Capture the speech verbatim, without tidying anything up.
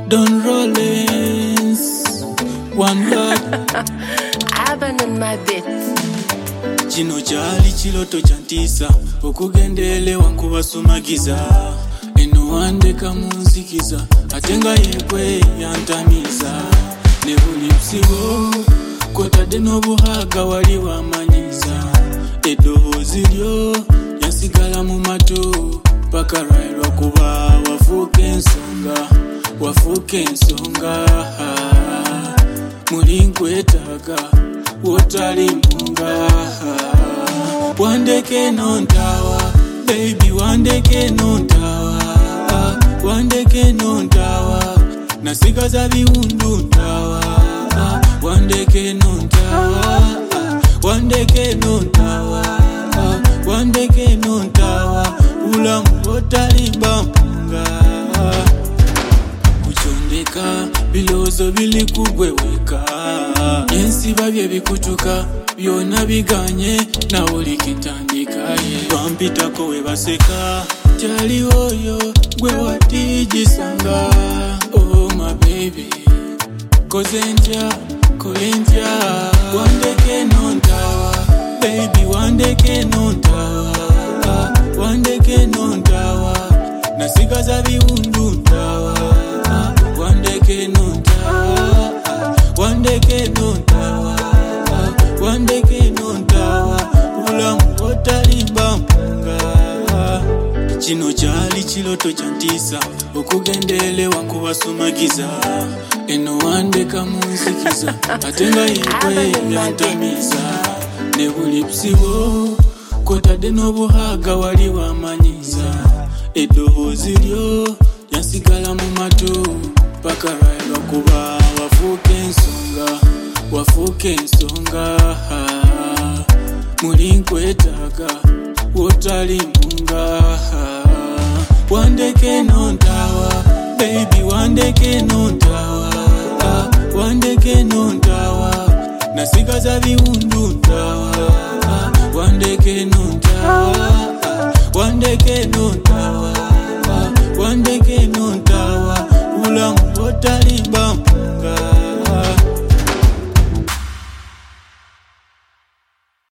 Don Rollins, one love. Urban on my bit. Chino chali chiloto chantisa okugendelewa nkubasumagiza eno wandeka munzikiza atenga yekwe yantamiza ne buli busibo kotadde n'obuhaga wali wamanyiza eddoboozi lyo yasigala mu mato paka lwairwa kuba wafuuka ensonga wafuuka ensonga muli nkwetaaga wotali mpunga wandeke nontawa baby wandeke nontawa wandeke nontawa nasigaza biwundu ntawa wandeke nontawa wandeke nontawa wandeke nontawa ulamu wotali mpunga kuchondeka bilozo bili kugweweka yensiba bye bikutuka byona biganye na oli kitandika ye bampitako we baseka kyali oyo gwe watijisanga oh my baby kozentya kolentya wandeke nontawa baby wandeke nontawa wandeke nontawa nasigaza biwundu ntawa wandeke nontawa wandeke nontawa wandeke nontawa ulamu otalimba mpunga kino kyali kiloto kyantisa okugendelewa nkubasumagiza eno wandeka munzikiza atenga yekwe yantamiza ne buli busibo kotadde n'obuhaga wali wamanyiza eddoboozi lyo yasigala mu mato paka lwairwa kuba wafuuka ensonga wafuuka ensonga muli nkwetaaga wotali mpunga wandeke nontawa baby wandeke nontawa wandeke nontawa nasigaza biwundu ntawa wandeke nontawa wandeke nontawa